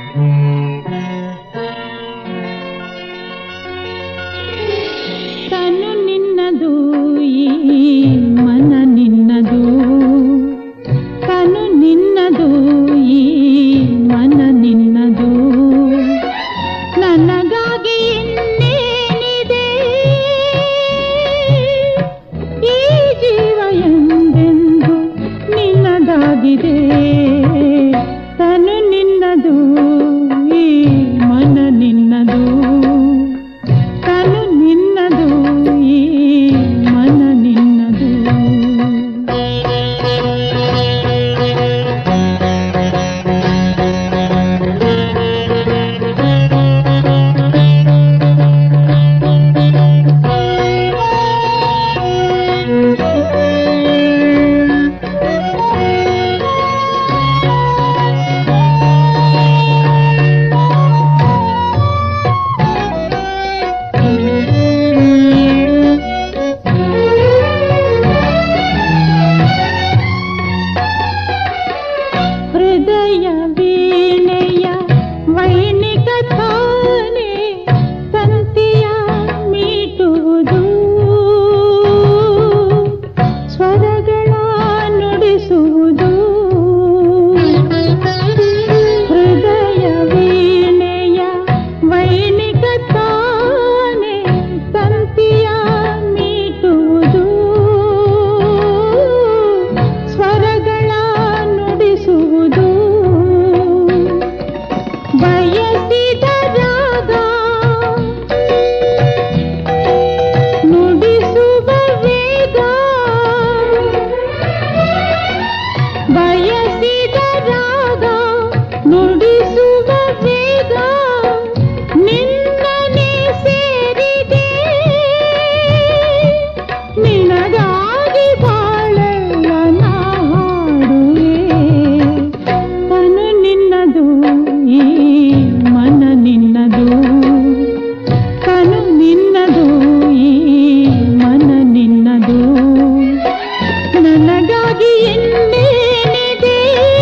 ತನು ನಿನ್ನದು ಈ ಮನ ನಿನ್ನದು, ತನು ನಿನ್ನದು ಈ ಮನ ನಿನ್ನದು, ನನಗಾಗಿ ಇನ್ನೇನಿದೆ ಈ ಜೀವ ಎಂದೆಂದು ನಿನ್ನದಾಗಿದೆ. ತನು ನಿನ್ನದು ಈ ಮನ ನಿನ್ನದು, ತನು ನಿನ್ನದು ಈ ಮನ ನಿನ್ನದು. ಹೃದಯ ವೀಣೆಯ ವೈಣಿಕ ತಾನೆ ತಂತಿಯ ಮೀಟುವುದು, ಸ್ವರಗಳ ನುಡಿಸುವುದು. ಹೃದಯ ವೀಣೆಯ ವೈಣಿಕ ತಾನೆ ತಂತಿಯ ಮೀಟುವುದು, ಸ್ವರಗಳ ನುಡಿಸುವುದು. ಬಯಸಿದ ರಾಗ ನುಡಿಸುವ ವೇಗ, ಬಯಸಿದ ರಾಗ ನುಡಿಸುವ ವೇಗ ನಿನ್ನನೆ ಸೇರಿದೆ. ನಿನಗಾಗಿ ಬಾಳೆಲ್ಲ ನಾ ಹಾಡುವೆ. ತನು ನಿನ್ನದು ಈ ಮನ ನಿನ್ನದು, ತನು ನಿನ್ನದು ಈ ಮನ ನಿನ್ನದು, ನನಗಾಗಿ ಇನ್ನೇನಿದೆ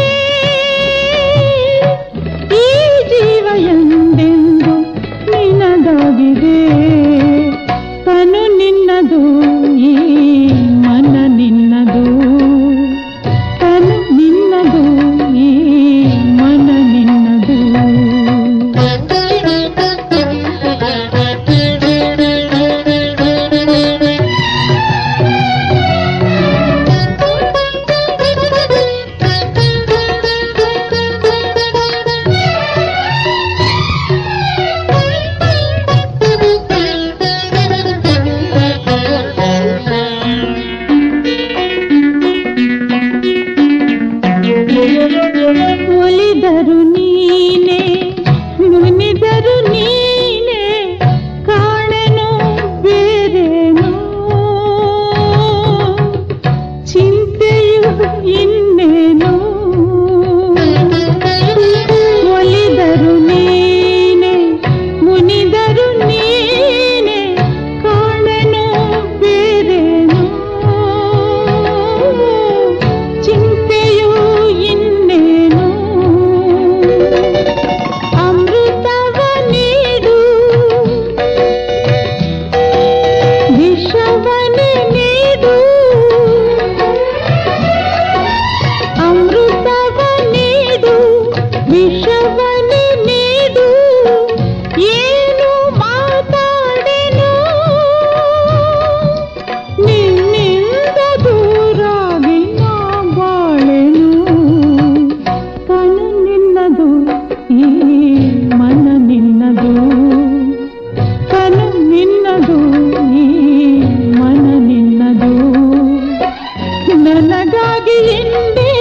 ಈ ಜೀವ ಎಂದೆಂದು ನಿನ್ನದಾಗಿದೆ. ತನು ನಿನ್ನದು ಈ ಮನ ನಿನ್ನದು, ತನು ನಿನ್ನದು ಈ ಮನ ನಿನ್ನದು. ಒಲಿದರು ನೀನೆ ಮುನಿದರು ನೀನೆ, ಕಾಣೆನು ಬೇರೇನು ಚಿಂತೆಯು ಇನ್ನೇನು. ಒಲಿದರು ನೀನೆ ಮುನಿದರು ನೀನೆ, ಕಾಣೆನು ಬೇರೇನು ಚಿಂತೆಯು ಇನ್ನೇನು. ಅಮೃತವ ನೀಡು ವಿಷವನೆ ನೀಡು, ಅಮೃತವ ನೀಡು ವಿಷವನೆ ನೀಡು. ಏನು ಮಾತಾಡೆನು ನಿನ್ನಿಂದ ದೂರಾಗಿ ನಾ ಬಾಳೆನು. ತನು ನಿನ್ನದು ಈ ಮನ ನಿನ್ನದು, ತನು ನಿನ್ನದು ಈ ಮನ ನಿನ್ನದು, ನನಗಾಗಿ ಹಿಂದೆ